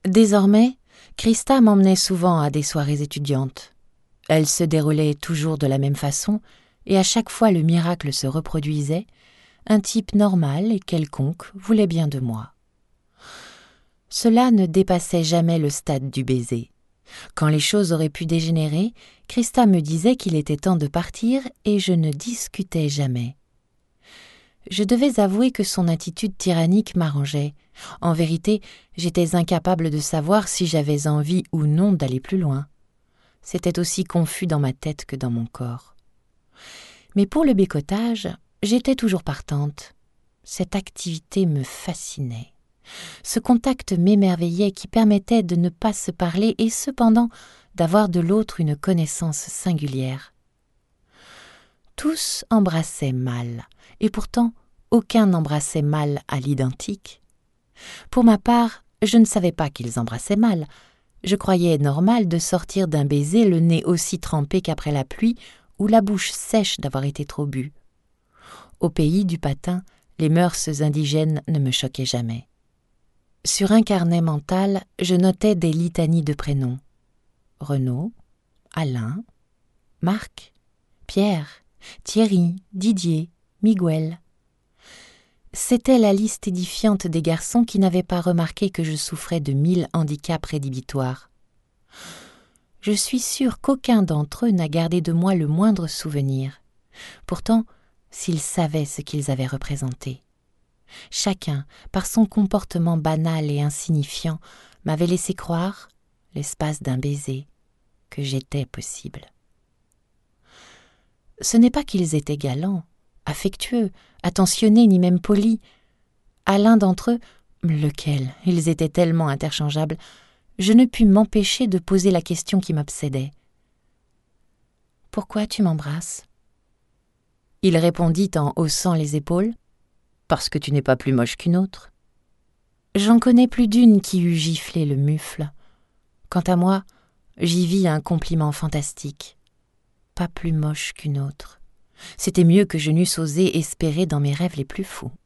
Désormais, Christa m'emmenait souvent à des soirées étudiantes. Elles se déroulaient toujours de la même façon, et à chaque fois le miracle se reproduisait, un type normal et quelconque voulait bien de moi. Cela ne dépassait jamais le stade du baiser. Quand les choses auraient pu dégénérer, Christa me disait qu'il était temps de partir et je ne discutais jamais. Je devais avouer que son attitude tyrannique m'arrangeait. En vérité, j'étais incapable de savoir si j'avais envie ou non d'aller plus loin. C'était aussi confus dans ma tête que dans mon corps. Mais pour le bécotage, j'étais toujours partante. Cette activité me fascinait. Ce contact m'émerveillait qui permettait de ne pas se parler et cependant d'avoir de l'autre une connaissance singulière. Tous embrassaient mal, et pourtant aucun n'embrassait mal à l'identique. Pour ma part, je ne savais pas qu'ils embrassaient mal. Je croyais normal de sortir d'un baiser le nez aussi trempé qu'après la pluie ou la bouche sèche d'avoir été trop bu. Au pays du patin, les mœurs indigènes ne me choquaient jamais. Sur un carnet mental, je notais des litanies de prénoms. Renaud, Alain, Marc, Pierre, Thierry, Didier, Miguel. C'était la liste édifiante des garçons qui n'avaient pas remarqué que je souffrais de 1000 handicaps rédhibitoires. Je suis sûre qu'aucun d'entre eux n'a gardé de moi le moindre souvenir. Pourtant, s'ils savaient ce qu'ils avaient représenté. Chacun, par son comportement banal et insignifiant, m'avait laissé croire, l'espace d'un baiser, que j'étais possible. Ce n'est pas qu'ils étaient galants, affectueux, attentionnés, ni même polis. À l'un d'entre eux, lequel, ils étaient tellement interchangeables, je ne pus m'empêcher de poser la question qui m'obsédait. « Pourquoi tu m'embrasses » Il répondit en haussant les épaules. « Parce que tu n'es pas plus moche qu'une autre. » J'en connais plus d'une qui eût giflé le mufle. Quant à moi, j'y vis un compliment fantastique. Pas plus moche qu'une autre. C'était mieux que je n'eusse osé espérer dans mes rêves les plus fous.